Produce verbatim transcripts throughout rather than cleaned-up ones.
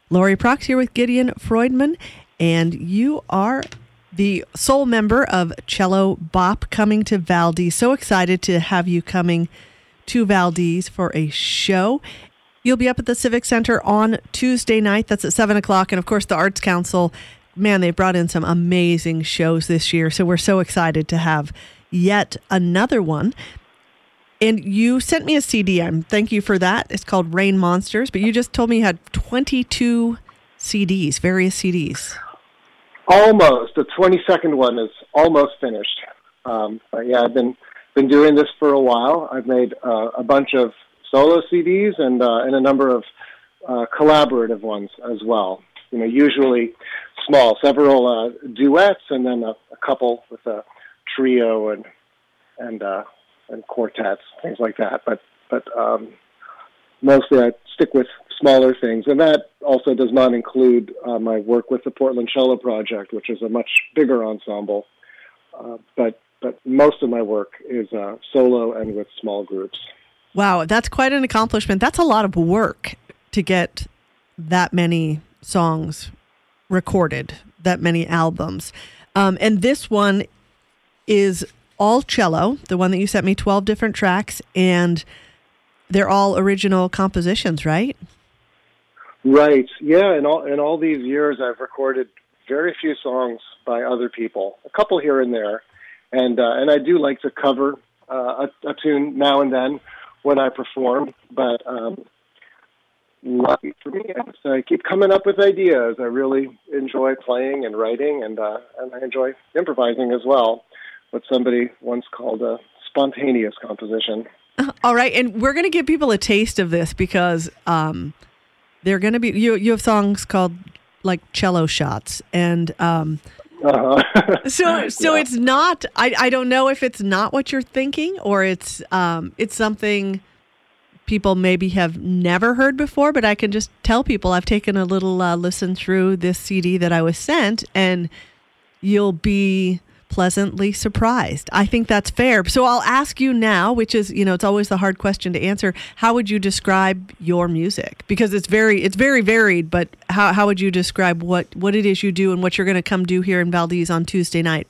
Lori Prox here with Gideon Freudman, and you are the sole member of Cello Bop coming to Valdez. So excited to have you coming to Valdez for a show. You'll be up at the Civic Center on Tuesday night. That's at seven o'clock. And, of course, the Arts Council, man, they brought in some amazing shows this year. So we're so excited to have yet another one. And you sent me a C D. I'm thank you for that. It's called Rain Monsters. But you just told me you had twenty-two C Ds, various C Ds. Almost. The twenty-second one is almost finished. Um, but yeah, I've been been doing this for a while. I've made uh, a bunch of solo C Ds and uh, and a number of uh, collaborative ones as well. You know, usually small, several uh, duets, and then a, a couple with a trio and and. Uh, and quartets, things like that. But but um, mostly I stick with smaller things. And that also does not include uh, my work with the Portland Cello Project, which is a much bigger ensemble. Uh, but but most of my work is uh, solo and with small groups. Wow, that's quite an accomplishment. That's a lot of work to get that many songs recorded, that many albums. Um, and this one is all cello, the one that you sent me, twelve different tracks, and they're all original compositions, right? Right. Yeah, in all in all these years, I've recorded very few songs by other people, a couple here and there, and uh, and I do like to cover uh, a, a tune now and then when I perform, but um, lucky for me, I, just, I keep coming up with ideas. I really enjoy playing and writing, and uh, and I enjoy improvising as well. What somebody once called a spontaneous composition. All right, and we're going to give people a taste of this because um, they're going to be. You you have songs called like cello shots, and um, uh-huh. so so yeah. It's not. I I don't know if it's not what you're thinking, or it's um it's something people maybe have never heard before. But I can just tell people I've taken a little uh, listen through this C D that I was sent, and you'll be pleasantly surprised. I think that's fair. So I'll ask you now, which is, you know, it's always the hard question to answer. How would you describe your music? Because it's very, it's very varied, but how, how would you describe what, what it is you do and what you're going to come do here in Valdez on Tuesday night?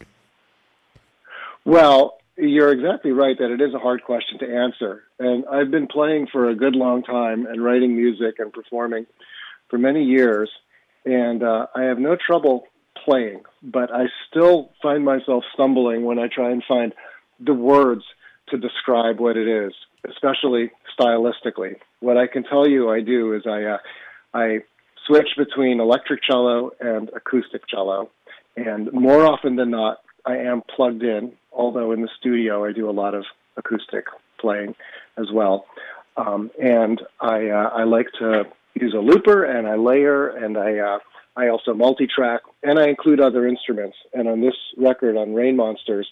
Well, you're exactly right that it is a hard question to answer. And I've been playing for a good long time and writing music and performing for many years. And uh, I have no trouble playing, but I still find myself stumbling when I try and find the words to describe what it is, especially stylistically. What I can tell you I do is I uh, I switch between electric cello and acoustic cello, and more often than not, I am plugged in, although in the studio I do a lot of acoustic playing as well. Um, and I uh, I like to use a looper, and I layer, and I uh, I also multi-track, and I include other instruments. And on this record, on Rain Monsters,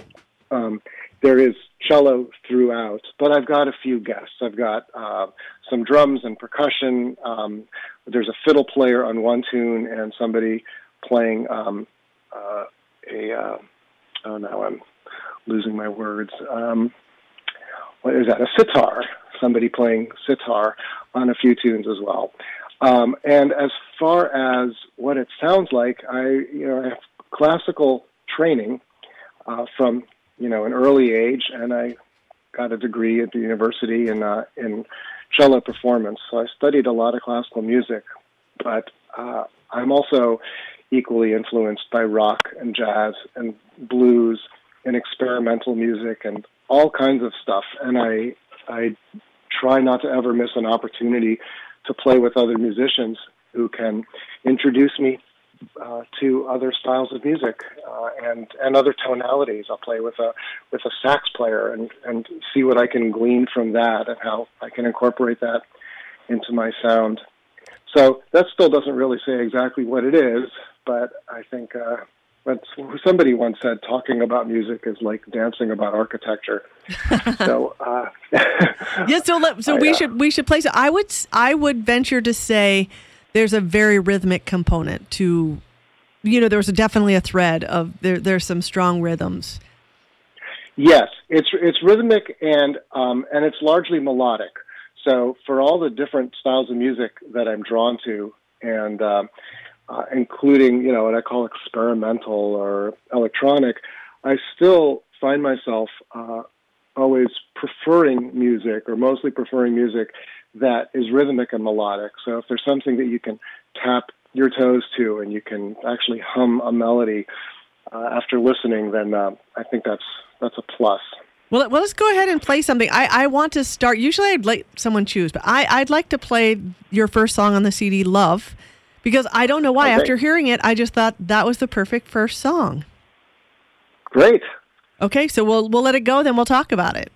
um, there is cello throughout, but I've got a few guests. I've got uh, some drums and percussion. Um, there's a fiddle player on one tune, and somebody playing um, uh, a, uh, oh, now I'm losing my words. Um, what is that? A sitar. Somebody playing sitar on a few tunes as well. Um, and as far as what it sounds like, I, you know, I have classical training uh, from, you know, an early age, and I got a degree at the university in uh, in cello performance. So I studied a lot of classical music, but uh, I'm also equally influenced by rock and jazz and blues and experimental music and all kinds of stuff. And I I try not to ever miss an opportunity to play with other musicians who can introduce me uh, to other styles of music uh, and and other tonalities. I'll play with a with a sax player and, and see what I can glean from that and how I can incorporate that into my sound. So that still doesn't really say exactly what it is, but I think uh, what somebody once said, talking about music is like dancing about architecture. so uh, yeah, so let, so I, we uh, should we should place it. I would I would venture to say there's a very rhythmic component to, you know, there's definitely a thread of there. There's some strong rhythms. Yes, it's it's rhythmic and um, and it's largely melodic. So for all the different styles of music that I'm drawn to, and uh, uh, including, you know, what I call experimental or electronic, I still find myself uh, always preferring music, or mostly preferring music that is rhythmic and melodic. So if there's something that you can tap your toes to and you can actually hum a melody uh, after listening, then uh, I think that's that's a plus. Well, well, let's go ahead and play something. I, I want to start. Usually I'd let someone choose, but I, I'd like to play your first song on the C D, Love, because I don't know why. Okay. After hearing it, I just thought that was the perfect first song. Great. Okay, so we'll we'll let it go, then we'll talk about it.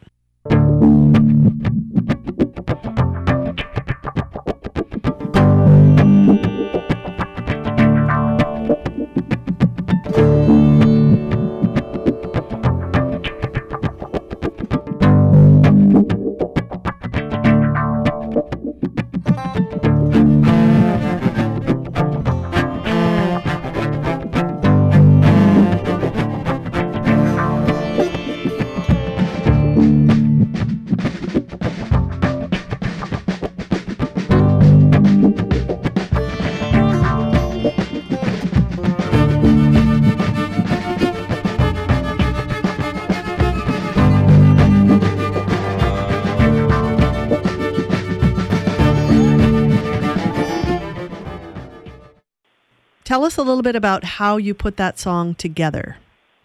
Tell us a little bit about how you put that song together.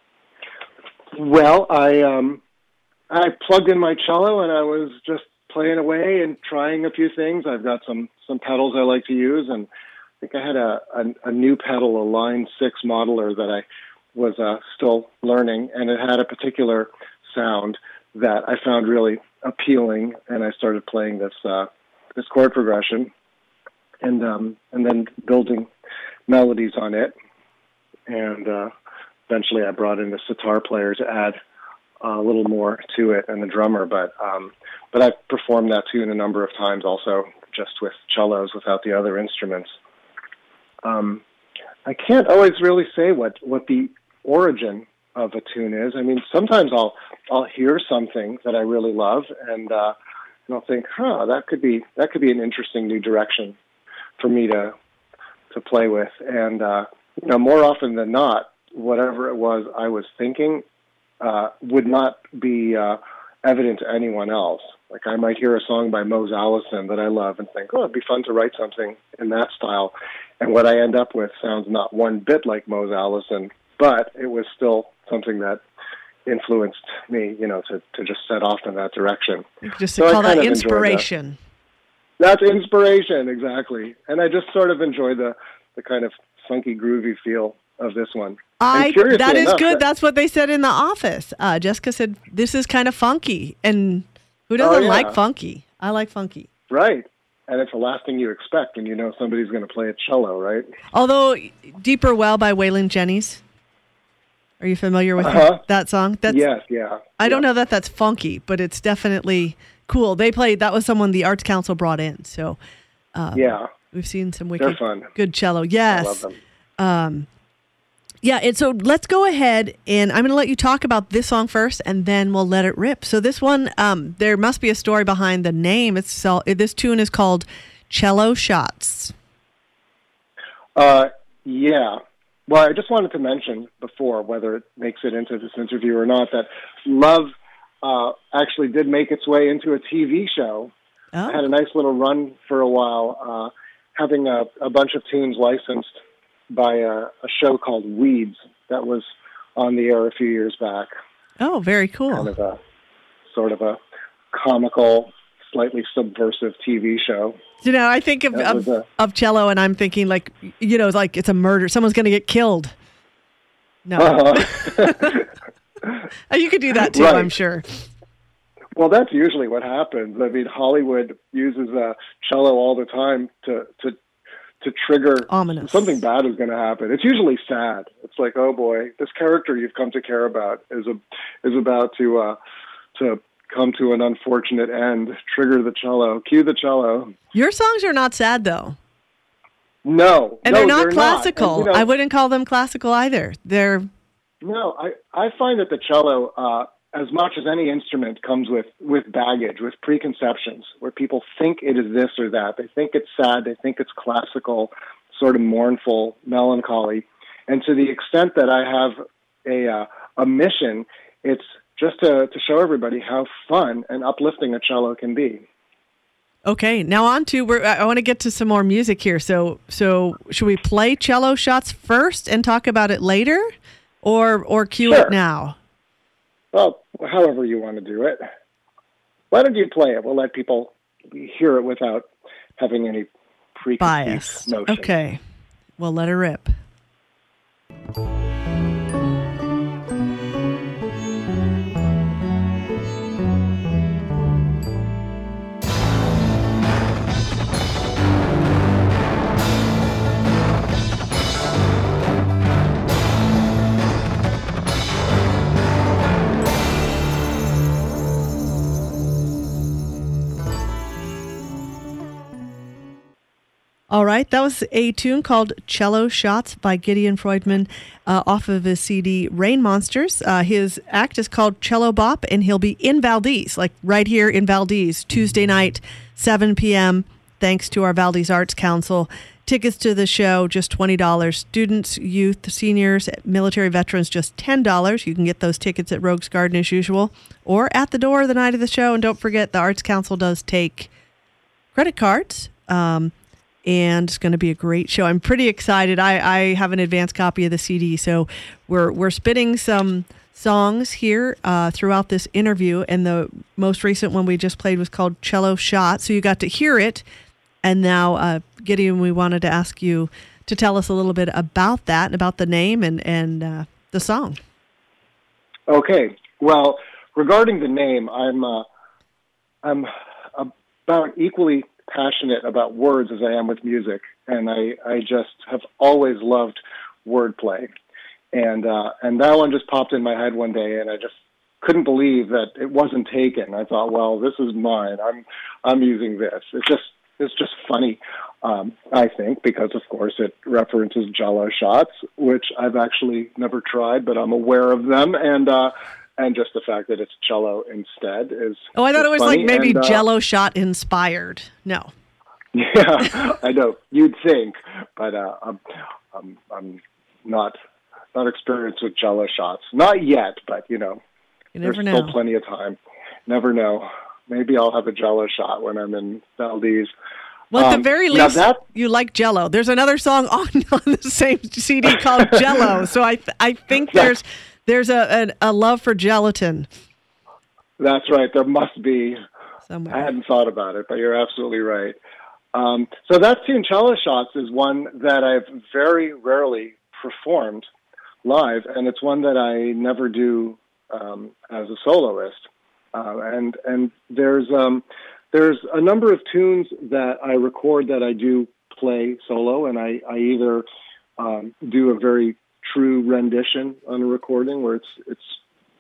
Well, I um, I plugged in my cello and I was just playing away and trying a few things. I've got some, some pedals I like to use, and I think I had a, a, a new pedal, a Line six modeler that I was uh, still learning, and it had a particular sound that I found really appealing, and I started playing this uh, this chord progression, and um, and then building melodies on it, and uh, eventually I brought in the sitar player to add a little more to it, and the drummer. But um, but I've performed that tune a number of times, also just with cellos, without the other instruments. Um, I can't always really say what, what the origin of a tune is. I mean, sometimes I'll I'll hear something that I really love, and uh, and I'll think, huh, that could be that could be an interesting new direction for me to. to play with. And, uh, you know, more often than not, whatever it was I was thinking uh, would not be uh, evident to anyone else. Like, I might hear a song by Mose Allison that I love and think, oh, it'd be fun to write something in that style. And what I end up with sounds not one bit like Mose Allison, but it was still something that influenced me, you know, to, to just set off in that direction. Just to so call that inspiration. That's inspiration, exactly. And I just sort of enjoy the, the kind of funky, groovy feel of this one. I That is enough, good. That, That's what they said in the office. Uh, Jessica said, this is kind of funky. And who doesn't oh, yeah. like funky? I like funky. Right. And it's the last thing you expect when you know somebody's going to play a cello, right? Although, Deeper Well by Waylon Jennings. Are you familiar with uh-huh. that song? That's, yes, yeah. I yeah. don't know that that's funky, but it's definitely cool. They played, that was someone the Arts Council brought in. So um, yeah, we've seen some wicked, fun. good cello. Yes. I love them. Um, yeah, and so let's go ahead, and I'm going to let you talk about this song first, and then we'll let it rip. So this one, um, there must be a story behind the name. It's so, this tune is called Cello Shots. Uh, yeah. Well, I just wanted to mention before, whether it makes it into this interview or not, that Love uh, actually did make its way into a T V show. Oh. I had a nice little run for a while, uh, having a, a bunch of tunes licensed by a, a show called Weeds that was on the air a few years back. Oh, very cool. Kind of a sort of a comical, slightly subversive T V show. You know, I think of of, a, of cello, and I'm thinking like, you know, like it's a murder. Someone's going to get killed. No. Uh-huh. You could do that too, right. I'm sure. Well, that's usually what happens. I mean, Hollywood uses uh, cello all the time to to to trigger Ominous. Something bad is going to happen. It's usually sad. It's like, oh boy, this character you've come to care about is a is about to uh, to come to an unfortunate end. Trigger the cello. Cue the cello. Your songs are not sad, though. No, and no, they're not they're classical. Not. And, you know, I wouldn't call them classical either. They're no. I I find that the cello uh, as much as any instrument, comes with, with baggage, with preconceptions, where people think it is this or that. They think it's sad. They think it's classical, sort of mournful, melancholy. And to the extent that I have a uh, a mission, it's just to, to show everybody how fun and uplifting a cello can be. Okay, now on to, we're, I want to get to some more music here. So so should we play Cello Shots first and talk about it later, or or cue Sure. it now? Well, however you want to do it. Why don't you play it? We'll let people hear it without having any preconceived Bias. notions. Okay, well, let her rip. All right, that was a tune called Cello Shots by Gideon Freudman uh, off of his C D Rain Monsters. Uh, his act is called Cello Bop, and he'll be in Valdez, like right here in Valdez, Tuesday night, seven p.m., thanks to our Valdez Arts Council. Tickets to the show, just twenty dollars. Students, youth, seniors, military veterans, just ten dollars. You can get those tickets at Rogues Garden as usual, or at the door the night of the show. And don't forget, the Arts Council does take credit cards. Um And it's going to be a great show. I'm pretty excited. I, I have an advanced copy of the C D, so we're we're spitting some songs here uh, throughout this interview. And the most recent one we just played was called Cello Shot. So you got to hear it. And now, uh, Gideon, we wanted to ask you to tell us a little bit about that, and about the name and and uh, the song. Okay. Well, regarding the name, I'm uh, I'm about equally passionate about words as I am with music, and I, I just have always loved wordplay, and uh, and that one just popped in my head one day, and I just couldn't believe that it wasn't taken. I thought, well, this is mine. I'm I'm using this. It's just it's just funny, um, I think, because of course it references Cello Shots, which I've actually never tried, but I'm aware of them, and. Uh, And just the fact that it's cello instead is Oh, I thought it was funny. like maybe and, uh, Jello Shot inspired. No. Yeah, I know. You'd think, but uh, I'm, I'm, I'm not not experienced with Jello shots. Not yet, but you know, You never there's know. still plenty of time. Never know. Maybe I'll have a Jello shot when I'm in Valdez. Well, at Um, the very now least, that- you like Jello. There's another song on, on the same C D called Jello. So I th- I think there's there's a, a a love for gelatin That's right. There must be. somewhere. I hadn't thought about it, but you're absolutely right. Um, so that tune, Cello Shots, is one that I've very rarely performed live, and it's one that I never do um, as a soloist. Uh, and and there's um, there's a number of tunes that I record that I do play solo, and I, I either um, do a very true rendition on a recording where it's it's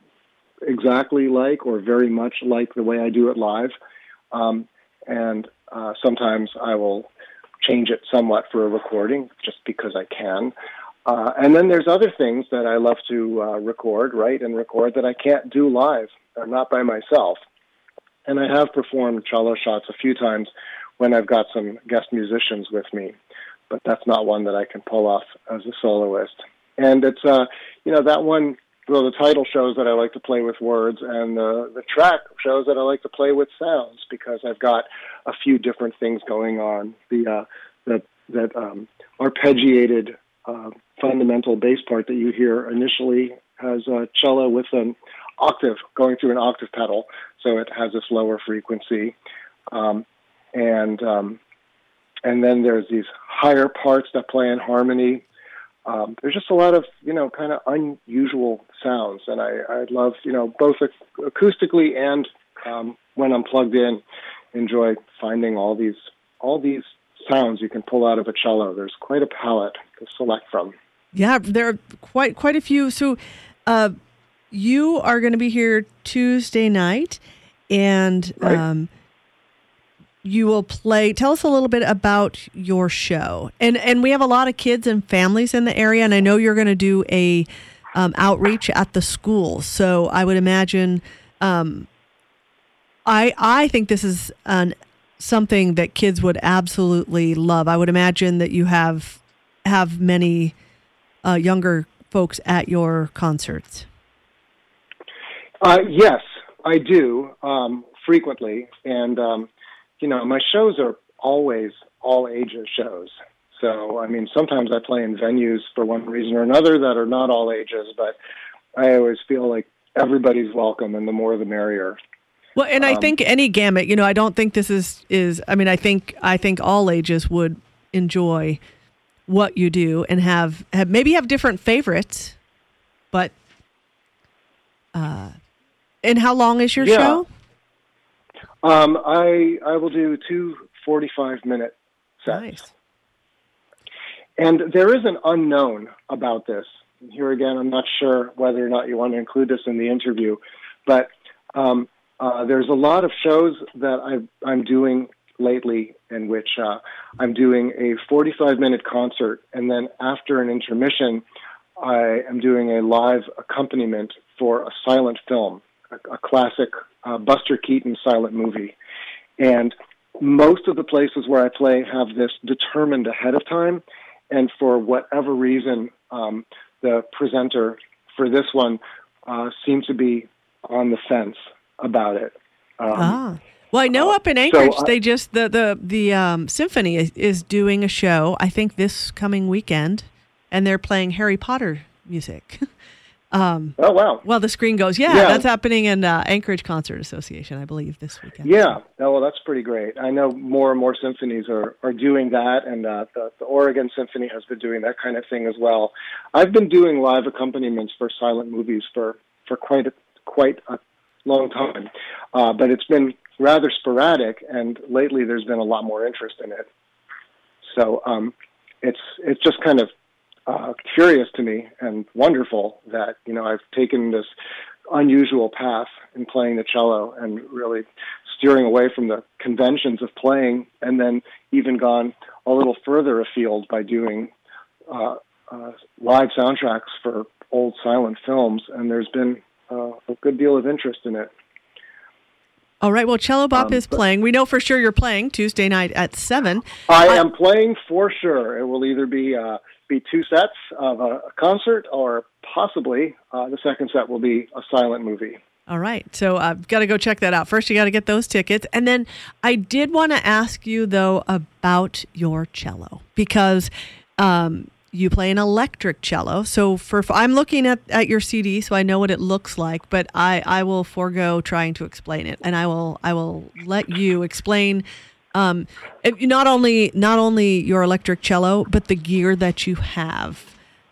exactly like or very much like the way I do it live. Um, and uh, sometimes I will change it somewhat for a recording just because I can. Uh, and then there's other things that I love to uh, record, write and record that I can't do live or not by myself. And I have performed Cello Shots a few times when I've got some guest musicians with me, but that's not one that I can pull off as a soloist. And it's, uh, you know, that one, well, the title shows that I like to play with words, and the, the track shows that I like to play with sounds because I've got a few different things going on. The uh, that that um, arpeggiated uh, fundamental bass part that you hear initially has a cello with an octave going through an octave pedal, so it has this lower frequency, um, and um, and then there's these higher parts that play in harmony. Um, there's just a lot of, you know, kind of unusual sounds, and I, I love, you know, both acoustically and um, when I'm plugged in, enjoy finding all these all these sounds you can pull out of a cello. There's quite a palette to select from. Yeah, there are quite quite a few. So uh, you are going to be here Tuesday night, and Right. um, you will play. Tell us a little bit about your show. And and we have a lot of kids and families in the area, and I know you're going to do a um, outreach at the schools. So I would imagine, um, I I think this is an something that kids would absolutely love. I would imagine that you have have many uh, younger folks at your concerts. Uh, yes, I do, um, frequently. And, um, you know, my shows are always all ages shows. So, I mean, sometimes I play in venues for one reason or another that are not all ages, but I always feel like everybody's welcome, and the more the merrier. Well, and I Um, think any gamut, you know, I don't think this is, is, I mean, I think, I think all ages would enjoy what you do and have, have maybe have different favorites, but, uh, and how long is your yeah. show? Um, I, I will do two forty-five minute sets. Nice. And there is an unknown about this. Here again, I'm not sure whether or not you want to include this in the interview, but um, uh, there's a lot of shows that I've, I'm doing lately in which uh, I'm doing a forty-five minute concert, and then after an intermission, I am doing a live accompaniment for a silent film, a, a classic uh, Buster Keaton silent movie. And most of the places where I play have this determined ahead of time. And for whatever reason, um, the presenter for this one uh, seemed to be on the fence about it. Um, ah. Well, I know uh, up in Anchorage, so I, they just, the, the, the um, symphony is, is doing a show, I think this coming weekend, and they're playing Harry Potter music. um, oh, wow. Well, the screen goes, yeah, Yeah. that's happening in uh, Anchorage Concert Association, I believe, this weekend. Yeah, oh, well, that's pretty great. I know more and more symphonies are, are doing that, and uh, the, the Oregon Symphony has been doing that kind of thing as well. I've been doing live accompaniments for silent movies for, for quite a, quite a long time, uh, but it's been rather sporadic, and lately there's been a lot more interest in it. So um, it's it's just kind of uh, curious to me and wonderful that, you know, I've taken this unusual path in playing the cello and really steering away from the conventions of playing, and then even gone a little further afield by doing uh, uh, live soundtracks for old silent films, and there's been uh, a good deal of interest in it. All right. Well, Cello Bop Um, is playing. We know for sure you're playing Tuesday night at seven. I Uh, am playing for sure. It will either be uh, be two sets of a, a concert, or possibly uh, the second set will be a silent movie. All right. So I've got to go check that out. First, you got to get those tickets. And then I did want to ask you, though, about your cello, because um, you play an electric cello. So for I'm looking at, at your C D, so I know what it looks like, but I, I will forego trying to explain it, and I will I will let you explain um, it- not only not only your electric cello, but the gear that you have.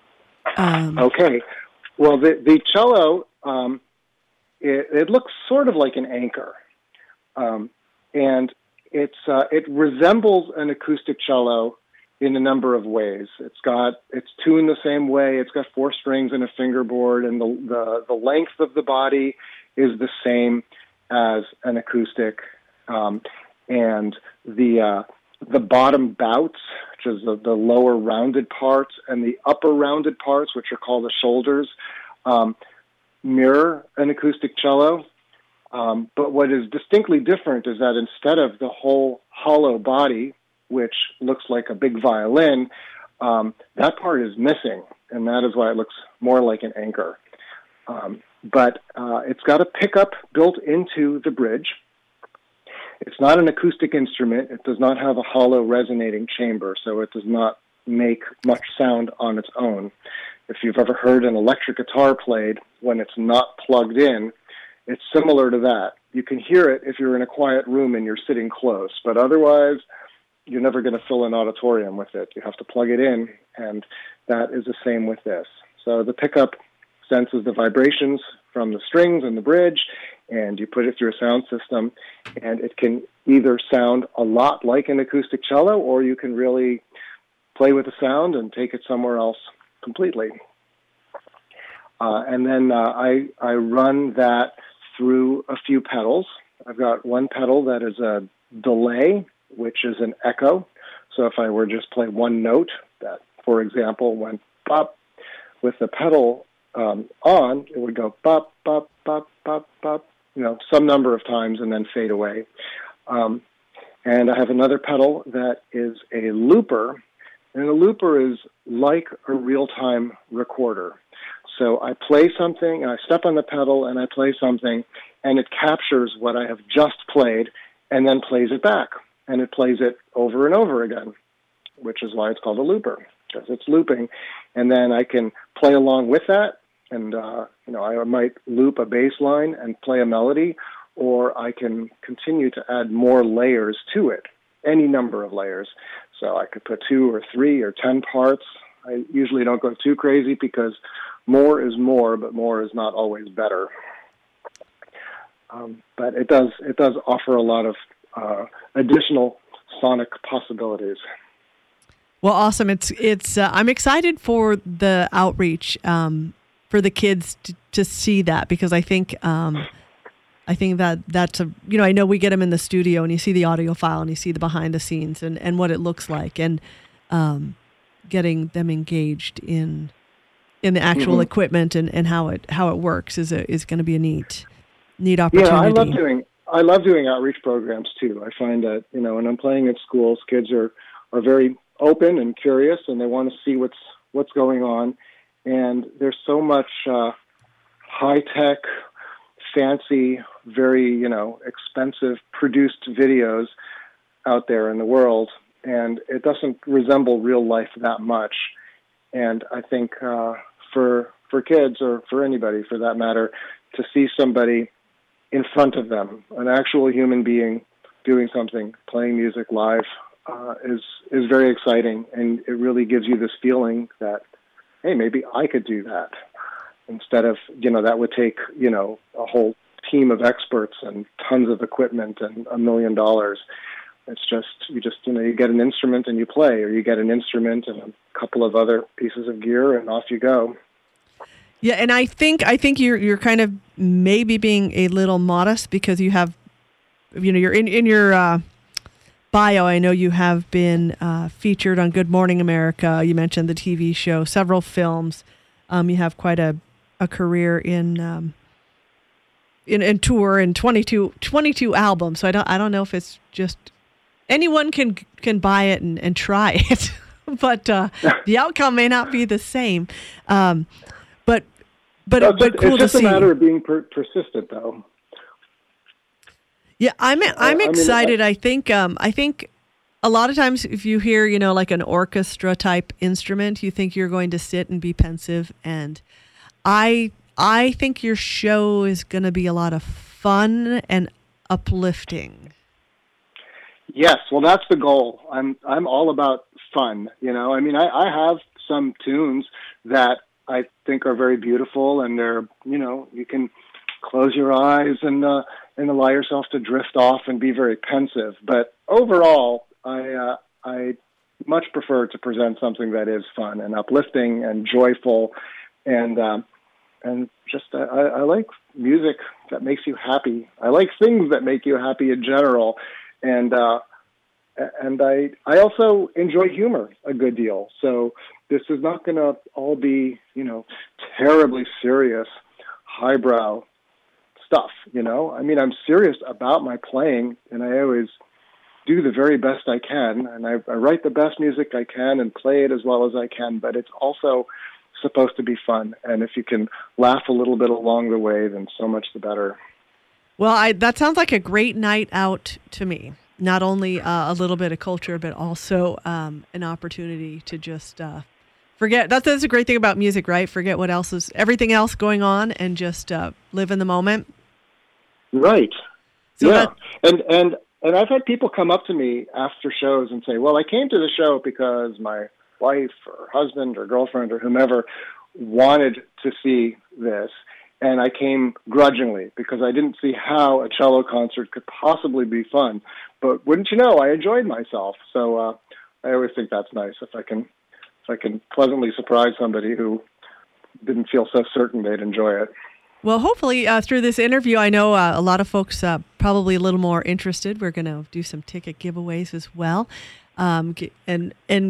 Um, Okay. Well, the the cello um, it, it looks sort of like an anchor, um, and it's uh, it resembles an acoustic cello in a number of ways. It's got, it's tuned the same way. It's got four strings and a fingerboard, and the, the, the length of the body is the same as an acoustic. Um, and the, uh, the bottom bouts, which is the, the lower rounded parts, and the upper rounded parts, which are called the shoulders, um, mirror an acoustic cello. Um, but what is distinctly different is that instead of the whole hollow body, which looks like a big violin, um, that part is missing, and that is why it looks more like an anchor. Um, but uh, it's got a pickup built into the bridge. It's not an acoustic instrument. It does not have a hollow resonating chamber, so it does not make much sound on its own. If you've ever heard an electric guitar played when it's not plugged in, it's similar to that. You can hear it if you're in a quiet room and you're sitting close, but otherwise, you're never going to fill an auditorium with it. You have to plug it in, and that is the same with this. So the pickup senses the vibrations from the strings and the bridge, and you put it through a sound system, and it can either sound a lot like an acoustic cello, or you can really play with the sound and take it somewhere else completely. Uh, and then uh, I, I run that through a few pedals. I've got one pedal that is a delay, which is an echo. So if I were just play one note, that, for example, went pop, with the pedal um, on, it would go bop, bop, bop, bop, bop, you know, some number of times and then fade away. Um, and I have another pedal that is a looper, and a looper is like a real-time recorder. So I play something, and I step on the pedal, and I play something, and it captures what I have just played, and then plays it back. And it plays it over and over again, which is why it's called a looper, because it's looping. And then I can play along with that, and uh, you know, I might loop a bass line and play a melody, or I can continue to add more layers to it, any number of layers. So I could put two or three or ten parts. I usually don't go too crazy because more is more, but more is not always better. Um, but it does it does offer a lot of uh, additional sonic possibilities. Well, awesome! It's it's. Uh, I'm excited for the outreach um, for the kids to, to see that, because I think um, I think that that's a you know I know we get them in the studio and you see the audio file and you see the behind the scenes and, and what it looks like, and um, getting them engaged in in the actual mm-hmm. equipment and, and how it how it works is a, is going to be a neat neat opportunity. Yeah, I love doing I love doing outreach programs too. I find that you know when I'm playing at schools, kids are, are very open and curious, and they want to see what's what's going on. And there's so much uh, high tech, fancy, very you know expensive produced videos out there in the world, and it doesn't resemble real life that much. And I think uh, for for kids, or for anybody for that matter, to see somebody in front of them, an actual human being doing something, playing music live, uh, is is very exciting, and it really gives you this feeling that, hey, maybe I could do that. Instead of, you know, that would take, you know, a whole team of experts and tons of equipment and a million dollars. It's just, you just, you know, you get an instrument and you play, or you get an instrument and a couple of other pieces of gear and off you go. Yeah, and I think I think you're you're kind of maybe being a little modest, because you have, you know, you're in in your uh, bio. I know you have been uh, featured on Good Morning America. You mentioned the T V show, several films. Um, you have quite a, a career in um, in in tour, and twenty-two, twenty-two albums. So I don't I don't know if it's just anyone can can buy it and, and try it, but uh, the outcome may not be the same. Um, But but, no, it's but just, cool it's just to see. a matter of being per- persistent, though. Yeah, I'm I'm uh, excited. I, mean, I, I think um, I think a lot of times if you hear you know like an orchestra type instrument, you think you're going to sit and be pensive. And I I think your show is going to be a lot of fun and uplifting. Yes, well, that's the goal. I'm I'm all about fun. You know, I mean, I, I have some tunes that I think are very beautiful, and they're, you know, you can close your eyes and uh, and allow yourself to drift off and be very pensive. But overall, I uh, I much prefer to present something that is fun and uplifting and joyful, and um, and just uh, I, I like music that makes you happy. I like things that make you happy in general, and uh, and I I also enjoy humor a good deal. So this is not going to all be, you know, terribly serious, highbrow stuff, you know? I mean, I'm serious about my playing, and I always do the very best I can, and I, I write the best music I can and play it as well as I can, but it's also supposed to be fun, and if you can laugh a little bit along the way, then so much the better. Well, I, that sounds like a great night out to me. Not only uh, a little bit of culture, but also um, an opportunity to just... Uh, Forget that's that's a great thing about music, right? Forget what else is everything else going on, and just uh, live in the moment. Right. So yeah. That, and and and I've had people come up to me after shows and say, "Well, I came to the show because my wife or husband or girlfriend or whomever wanted to see this, and I came grudgingly because I didn't see how a cello concert could possibly be fun. But wouldn't you know, I enjoyed myself. So uh, I always think that's nice if I can." I can pleasantly surprise somebody who didn't feel so certain they'd enjoy it. Well, hopefully uh, through this interview, I know uh, a lot of folks uh, probably a little more interested. We're going to do some ticket giveaways as well. Um, and and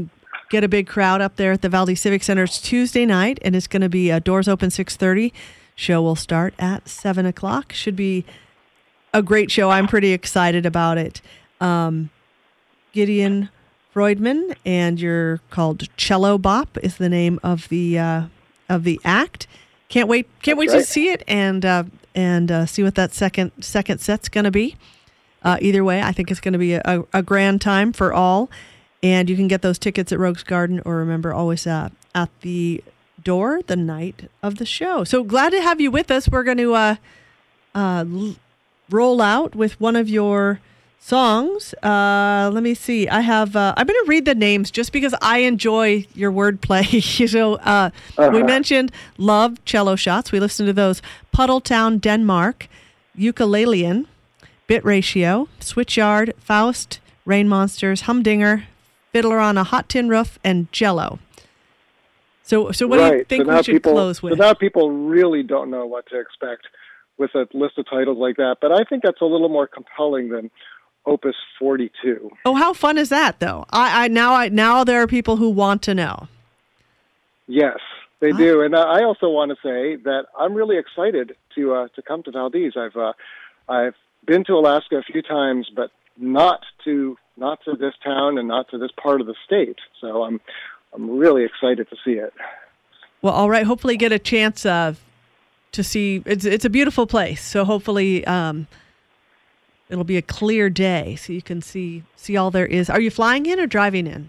get a big crowd up there at the Valdez Civic Center. It's Tuesday night, and it's going to be uh, doors open six thirty. Show will start at seven o'clock. Should be a great show. I'm pretty excited about it. Um, Gideon Freudman, and you're called Cello Bop is the name of the uh, of the act. Can't wait! Can't That's wait right. to see it and uh, and uh, see what that second second set's going to be. Uh, either way, I think it's going to be a, a grand time for all. And you can get those tickets at Rogues Garden, or remember, always uh, at the door the night of the show. So glad to have you with us. We're going to uh, uh, l- roll out with one of your songs. Uh, let me see. I have. Uh, I'm going to read the names just because I enjoy your wordplay. so uh, uh-huh. We mentioned Love, Cello Shots. We listened to those. Puddletown, Denmark, Ukulelean, Bit Ratio, Switchyard, Faust, Rain Monsters, Humdinger, Fiddler on a Hot Tin Roof, and Jello. So, so what right. do you think so we should people, close with? So now people really don't know what to expect with a list of titles like that. But I think that's a little more compelling than Opus forty-two. Oh, how fun is that, though? I, I now, I now there are people who want to know. Yes, they huh? do, and I also want to say that I'm really excited to uh, to come to Valdez. I've uh, I've been to Alaska a few times, but not to not to this town and not to this part of the state. So I'm I'm really excited to see it. Well, all right. Hopefully, get a chance uh, to see. It's it's a beautiful place. So hopefully, um, it'll be a clear day, so you can see see all there is. Are you flying in or driving in?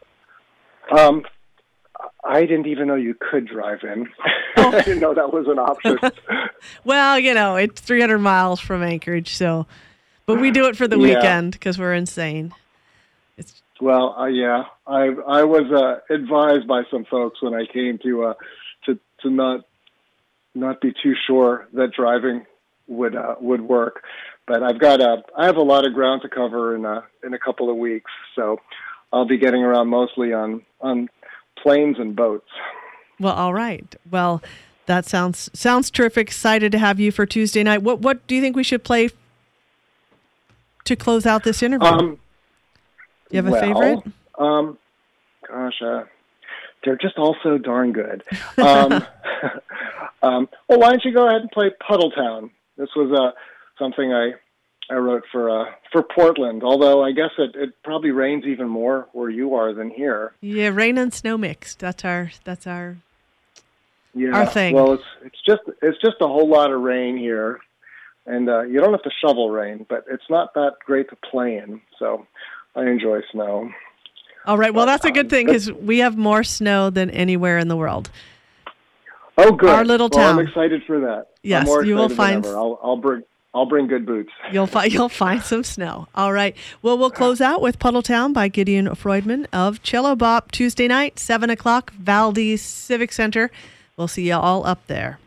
Um, I didn't even know you could drive in. Oh. I didn't know that was an option. Well, you know, it's three hundred miles from Anchorage, so. But we do it for the yeah. weekend because we're insane. It's well, uh, yeah. I I was uh, advised by some folks when I came to uh, to to not not be too sure that driving would uh, would work. But I've got a I have a lot of ground to cover in a in a couple of weeks, so I'll be getting around mostly on on planes and boats. Well, all right. Well, that sounds sounds terrific. Excited to have you for Tuesday night. What what do you think we should play to close out this interview? Um, Do you have a well, favorite? Um, gosh, uh, they're just all so darn good. Um, um, well, why don't you go ahead and play Puddletown? This was uh, something I I wrote for uh, for Portland, although I guess it, it probably rains even more where you are than here. Yeah, rain and snow mixed. That's our that's our yeah. our thing. Well, it's it's just it's just a whole lot of rain here. And uh, you don't have to shovel rain, but it's not that great to play in. So I enjoy snow. All right. Well, that's a good thing because we have more snow than anywhere in the world. Oh, good. Our little well, town. I'm excited for that. Yes, I'm more you will excited find. than ever. I'll, I'll bring. I'll bring good boots. You'll find. You'll find some snow. All right. Well, we'll close out with Puddletown by Gideon Freudman of Cello Bop Tuesday night, seven o'clock, Valdez Civic Center. We'll see you all up there.